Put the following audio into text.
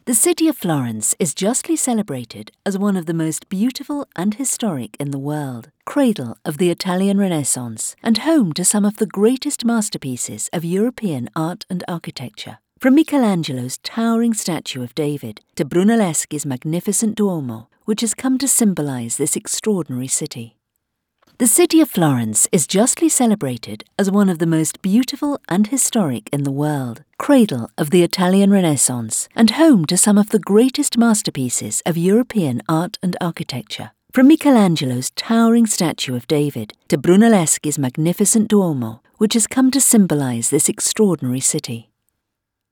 The city of Florence is justly celebrated as one of the most beautiful and historic in the world, cradle of the Italian Renaissance, and home to some of the greatest masterpieces of European art and architecture. From Michelangelo's towering statue of David to Brunelleschi's magnificent Duomo, which has come to symbolize this extraordinary city. The city of Florence is justly celebrated as one of the most beautiful and historic in the world, cradle of the Italian Renaissance, and home to some of the greatest masterpieces of European art and architecture. From Michelangelo's towering statue of David to Brunelleschi's magnificent Duomo, which has come to symbolize this extraordinary city.